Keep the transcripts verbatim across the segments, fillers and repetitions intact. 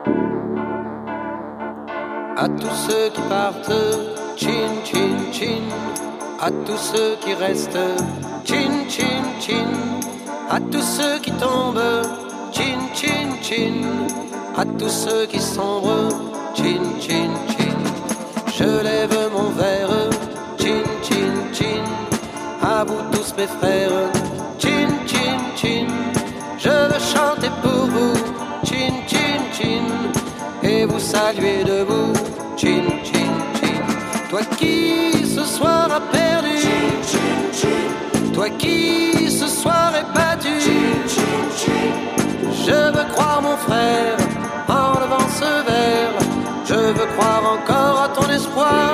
À tous ceux qui partent, chin chin chin. À tous ceux qui restent, chin chin chin. À tous ceux qui tombent, chin chin chin. À tous ceux qui sombrent, chin chin chin. Je lève mon verre, chin chin chin. À vous tous mes frères, chin chin chin. Je veux chanter pour vous, chin chin chin. Et vous saluer debout, chin chin chin. Toi qui ce soir a perdu, chin chin chin. Toi qui ce soir est battu, chin chin chin. Je veux croire mon frère en levant ce verre. Je veux croire encore à ton espoir.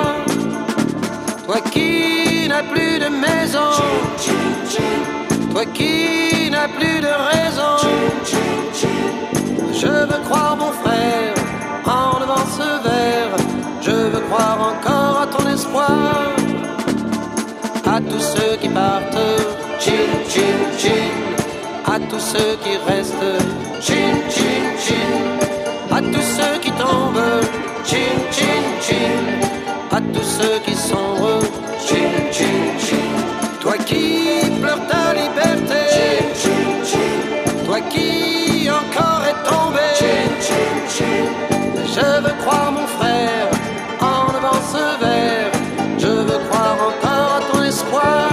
Toi qui n'as plus de maison, chin chin chin. Toi qui n'as plus de raison, chin chin chin. Je veux croire mon frère en levant ce verre. Je veux croire encore à ton espoir. À tous ceux qui partent, chin chin chin. À tous ceux qui restent, chin chin chin. À tous ceux qui tombent, chin chin chin. À tous ceux qui sombrent, chin chin chin. Toi qui pleures ta liberté, chin chin chin. Toi qui encore est tombé, chin chin chin. Je veux croire mon frère en levant ce verre. Je veux croire encore à ton espoir.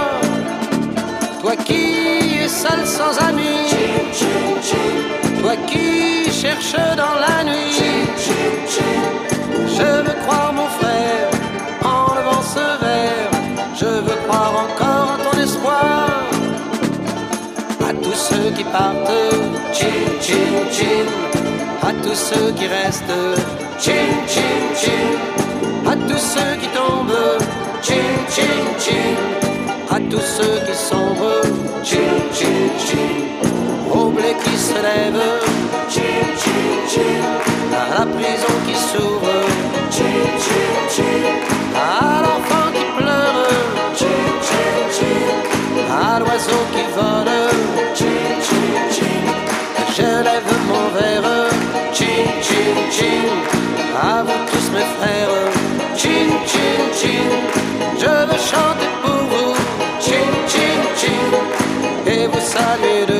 Toi qui es seul sans amis, chin chin chin. Toi qui cherches dans la nuit, chin chin chin. Je veux croire mon frère en levant ce verre. Je veux croire encore à ton espoir. À tous ceux qui partent, chin chin chin. À tous ceux qui restent, chin chin chin. À tous ceux qui tombent, chin chin chin. À tous ceux qui sombrent, chin chin chin. Au blé qui se lève, chin chin chin. À la prison qui s'ouvre, chin chin chin. À l'enfant qui pleure, chin chin chin. À l'oiseau qui vole, chin chin chin. Je lève mon verre, chin chin chin. À vous tous mes frères, chin chin chin. Je veux chanter pour vous, chin chin chin. Et vous saluer de